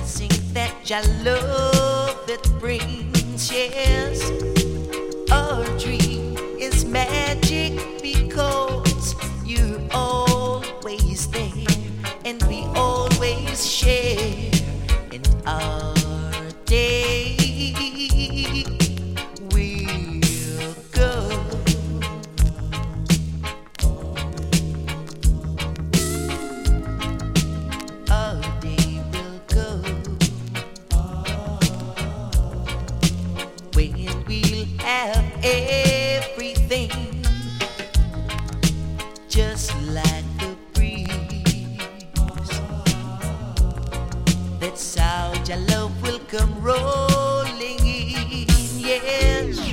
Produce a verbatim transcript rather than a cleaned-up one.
blessing that your love it brings. Yes, our dream is magic because you're always there and we always share in our day. We'll go. Our day will go when we'll have everything, just like the breeze. That's how your love will come rolling in. Yes,